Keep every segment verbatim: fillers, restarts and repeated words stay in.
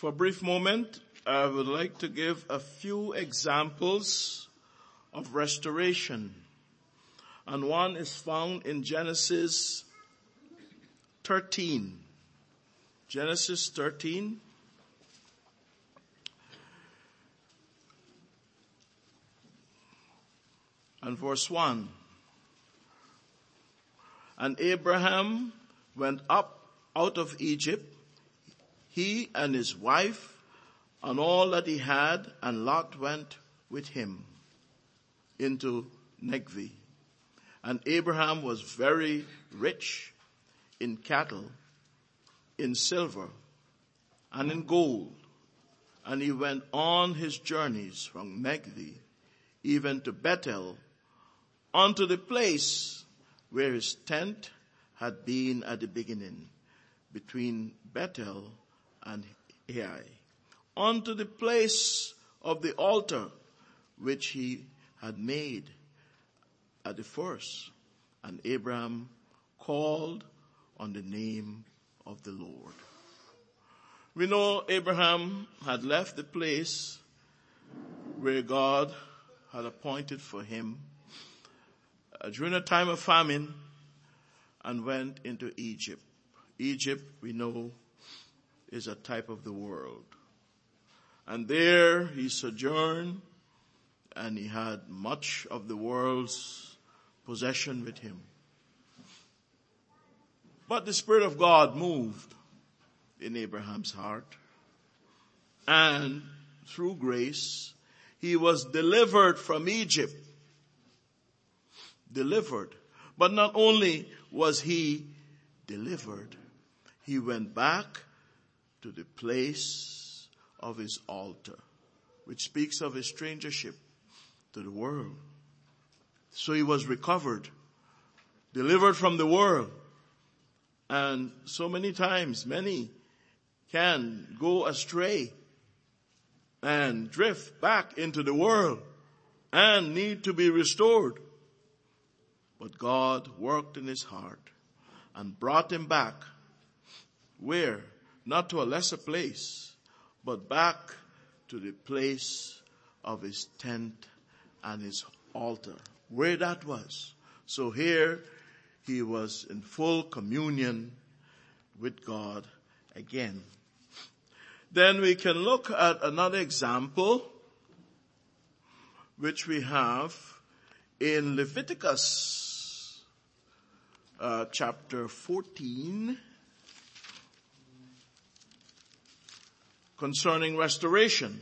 For a brief moment, I would like to give a few examples of restoration. And one is found in Genesis thirteen. Genesis thirteen. And verse one. And Abraham went up out of Egypt, he and his wife, and all that he had, and Lot went with him into Negev. And Abraham was very rich in cattle, in silver, and in gold. And he went on his journeys from Negev even to Bethel, unto the place where his tent had been at the beginning, between Bethel and Ai, unto the place of the altar which he had made at the first. And Abraham called on the name of the Lord. We know Abraham had left the place where God had appointed for him uh, during a time of famine, and went into Egypt. Egypt, we know, is a type of the world. And there he sojourned, and he had much of the world's possession with him. But the Spirit of God moved in Abraham's heart, and through grace, he was delivered from Egypt. Delivered. But not only was he delivered, he went back to the place of his altar, which speaks of his strangership to the world. So he was recovered, delivered from the world. And so many times, many can go astray and drift back into the world and need to be restored. But God worked in his heart and brought him back. Where? Not to a lesser place, but back to the place of his tent and his altar, where that was. So here he was in full communion with God again. Then we can look at another example which we have in Leviticus uh, chapter fourteen concerning restoration.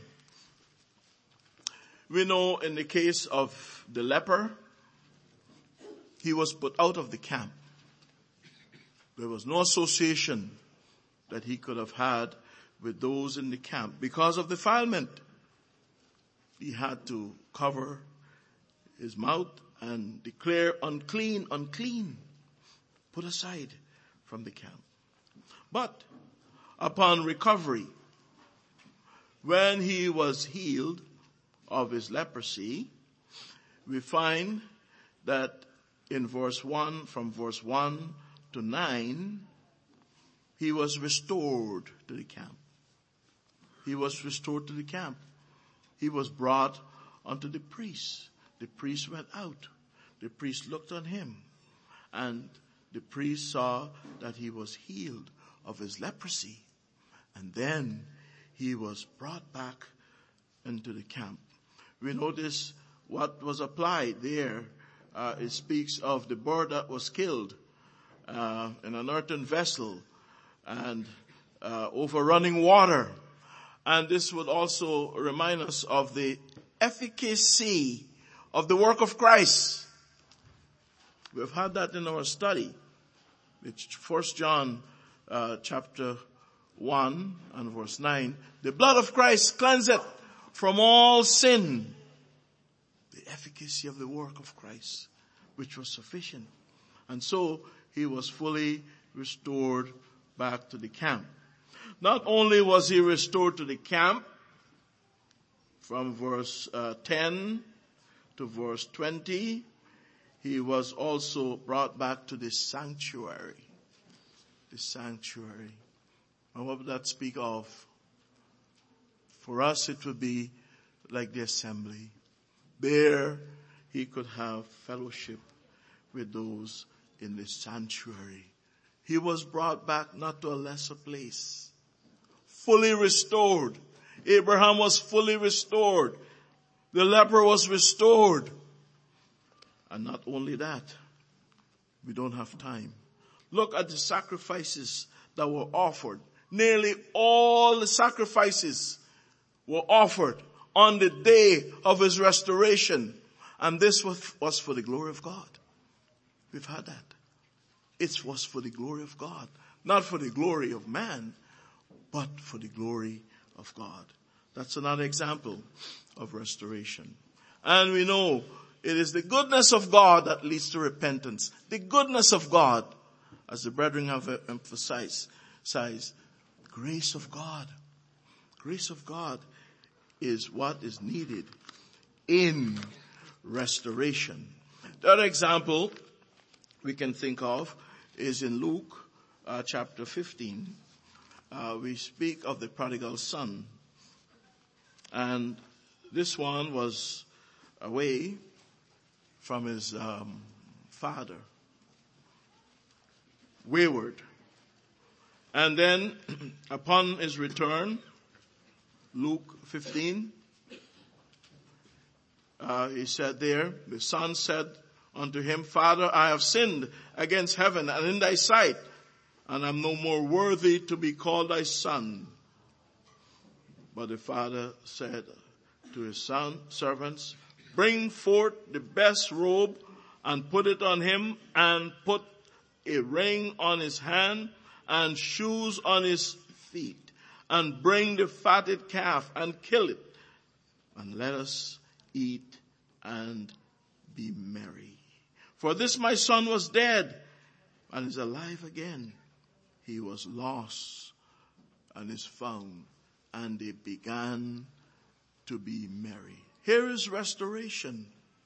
We know in the case of the leper, he was put out of the camp. There was no association that he could have had with those in the camp because of defilement. He had to cover his mouth and declare unclean, unclean, put aside from the camp. But upon recovery, when he was healed of his leprosy, we find that in verse one, from verse one to nine, he was restored to the camp. He was restored to the camp. He was brought unto the priest. The priest went out. The priest looked on him, and the priest saw that he was healed of his leprosy. And then he was brought back into the camp. We notice what was applied there. Uh, it speaks of the bird that was killed uh, in an earthen vessel and uh, over running water. And this would also remind us of the efficacy of the work of Christ. We've had that in our study. It's First John uh, chapter one and verse nine. The blood of Christ cleanseth from all sin. The efficacy of the work of Christ, which was sufficient. And so he was fully restored back to the camp. Not only was he restored to the camp from verse uh, ten to verse twenty, he was also brought back to the sanctuary. The sanctuary. And what would that speak of? For us, it would be like the assembly. There, he could have fellowship with those in the sanctuary. He was brought back not to a lesser place. Fully restored. Abraham was fully restored. The leper was restored. And not only that, we don't have time. Look at the sacrifices that were offered. Nearly all the sacrifices were offered on the day of his restoration. And this was, was for the glory of God. We've had that. It was for the glory of God. Not for the glory of man, but for the glory of God. That's another example of restoration. And we know it is the goodness of God that leads to repentance. The goodness of God, as the brethren have emphasized, says, grace of God. Grace of God is what is needed in restoration. The other example we can think of is in Luke uh, chapter fifteen. Uh, we speak of the prodigal son. And this one was away from his um, father. Wayward. And then upon his return, Luke fifteen, uh, he said there, the son said unto him, Father, I have sinned against heaven and in thy sight, and am no more worthy to be called thy son. But the father said to his son, servants, bring forth the best robe and put it on him, and put a ring on his hand and shoes on his feet, and bring the fatted calf and kill it, and let us eat and be merry. For this my son was dead and is alive again. He was lost and is found. And they began to be merry. Here is restoration.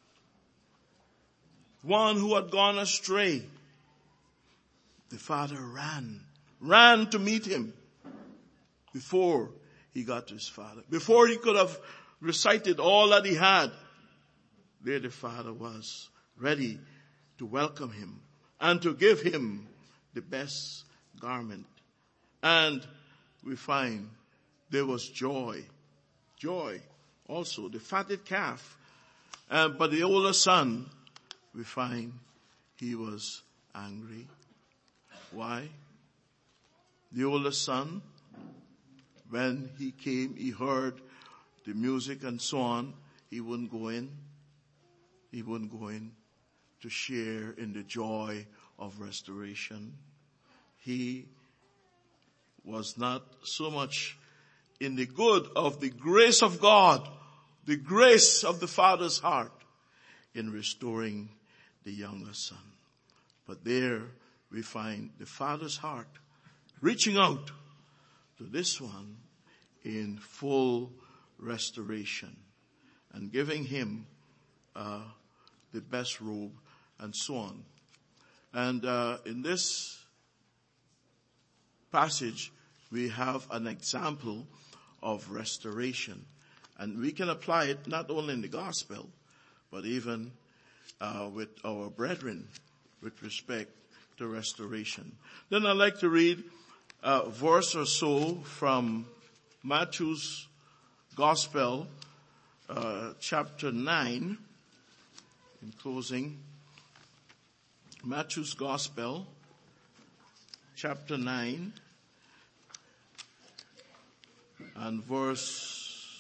One who had gone astray. The father ran, ran to meet him before he got to his father. Before he could have recited all that he had, there the father was ready to welcome him and to give him the best garment. And we find there was joy. Joy also. The fatted calf. Uh, but the older son, we find he was angry. Why? The older son, when he came, he heard the music and so on. He wouldn't go in. He wouldn't go in to share in the joy of restoration. He was not so much in the good of the grace of God, the grace of the Father's heart in restoring the younger son. But there we find the Father's heart reaching out to this one in full restoration and giving him uh, the best robe and so on. And uh, in this passage, we have an example of restoration. And we can apply it not only in the gospel, but even uh, with our brethren with respect to restoration. Then I'd like to read a verse or so from Matthew's Gospel, uh, chapter nine, in closing. Matthew's Gospel, chapter nine, and verse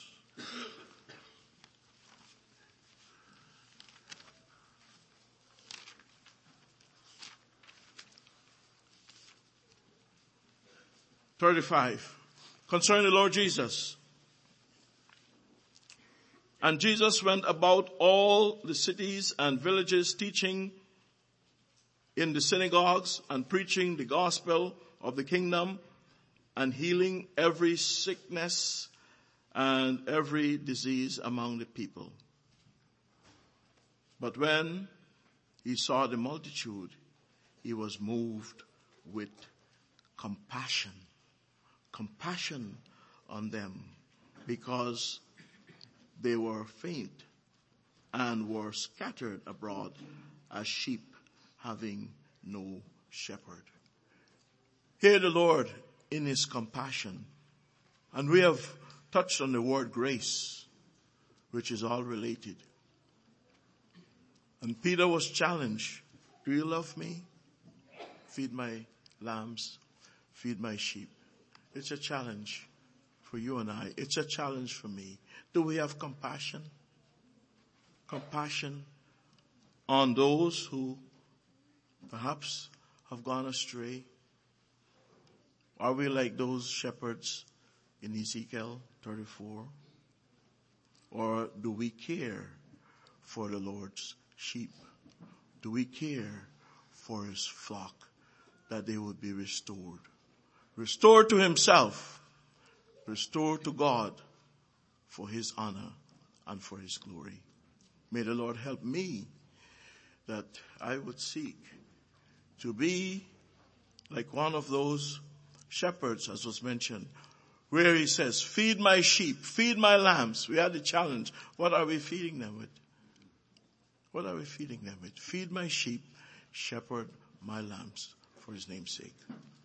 thirty-five, concerning the Lord Jesus. And Jesus went about all the cities and villages, teaching in the synagogues and preaching the gospel of the kingdom, and healing every sickness and every disease among the people. But when he saw the multitude, he was moved with compassion. Compassion on them, because they were faint and were scattered abroad as sheep having no shepherd. Hear the Lord in his compassion. And we have touched on the word grace, which is all related. And Peter was challenged. Do you love me? Feed my lambs. Feed my sheep. It's a challenge for you and I. It's a challenge for me. Do we have compassion? Compassion on those who perhaps have gone astray? Are we like those shepherds in Ezekiel thirty-four? Or do we care for the Lord's sheep? Do we care for his flock that they would be restored? Restored to himself, restored to God for his honor and for his glory. May the Lord help me that I would seek to be like one of those shepherds, as was mentioned, where he says, feed my sheep, feed my lambs. We had the challenge. What are we feeding them with? What are we feeding them with? Feed my sheep, shepherd my lambs, for his name's sake.